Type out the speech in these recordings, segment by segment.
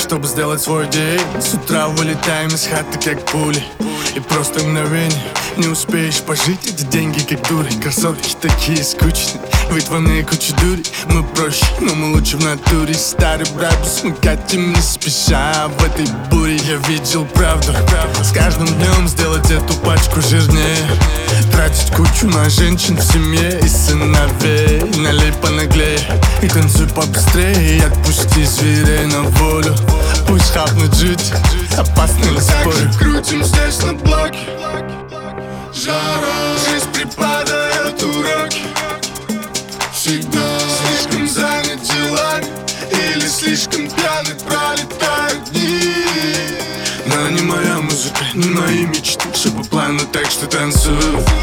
чтобы сделать свой день. С утра вылетаем из хаты как пули, и просто мгновение не успеешь пожить эти деньги как дури. Красотки такие скучные, вытванные кучи дури. Мы проще, но мы лучше в натуре. Старый брабус, мы катим не спеша в этой буре. Я видел правду, с каждым днем сделать эту пачку жирнее. Тратить кучу на женщин в семье и сыновей. Налей понаглее и танцуй побыстрее. И отпусти зверей на волю, пусть хапнут жить, опасно ли спорю. Крутим здесь на блоке, жара, жизнь преподает уроки. Всегда слишком занят делами или слишком пьяный пролетают дни. Но не моя музыка, не мои мечты, все по плану, так что танцуй.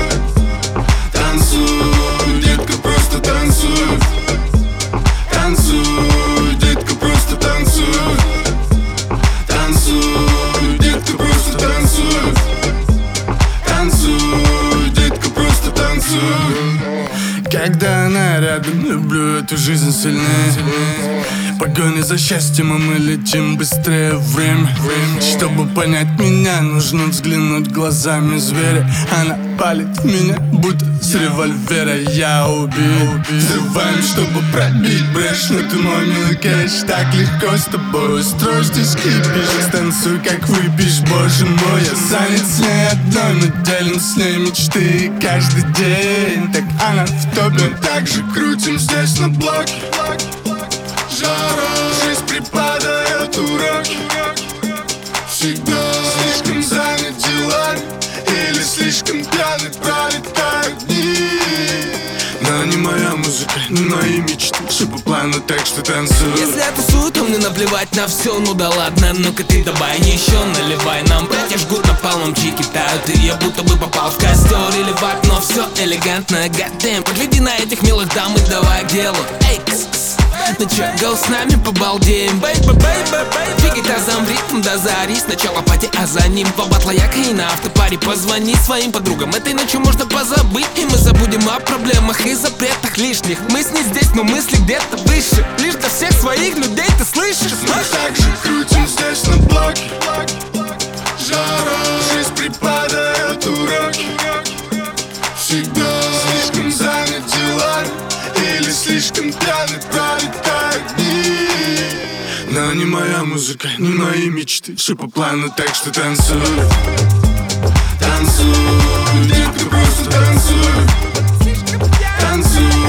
Танцуй, детка, просто танцуй. Танцуй, детка, просто танцуй. Танцуй, детка, просто танцуй. Танцуй, детка, просто танцуй. Когда она рядом, люблю эту жизнь сильнее. Погоня за счастьем, а мы летим быстрее время. Чтобы понять меня, нужно взглянуть глазами зверя. Она палит меня, будто с револьвера. Я убит. Взрываем, чтобы пробить брешь. Но ты мой милый кэш, так легко с тобой устроишь здесь кипиш. Станцуй, как выпьешь, боже мой. Я занят с ней одной, мы делим с ней мечты каждый день. Так она в топе. Мы также крутим здесь на блоке, жара, жизнь преподает уроки. Всегда слишком занят делами или слишком пьяный пролетают дни. Но не моя музыка, не мои мечты, все по плану, так что танцуй. Если я тусую, то мне наплевать на все. Ну да ладно, ну-ка ты давай еще наливай. Нам братья жгут напалмом, чики тают, и я будто бы попал в костер или в окно. Все элегантно, goddamn. Подведи на этих милых дам и давай к делу. Эй, кс-кс. Ну чё, go с нами побалдеем, бэйбэ, бэйбэ, бэйбэ. Двигай тазом в ритм до зари. Сначала пати, а за ним два батла яка и на автопаре. Позвони своим подругам, этой ночью можно позабыть. И мы забудем о проблемах и запретах лишних. Мы с ней здесь, но мысли где-то выше. Лишь до всех своих людей ты слышишь? Мы также крутим здесь на блоке, жара, жизнь преподает уроки. Всегда слишком занят делами или слишком пьяный пролетают дни. Но не моя музыка, не мои мечты, все по плану, так что танцуй. Танцуй, детка, просто танцуй. Танцуй.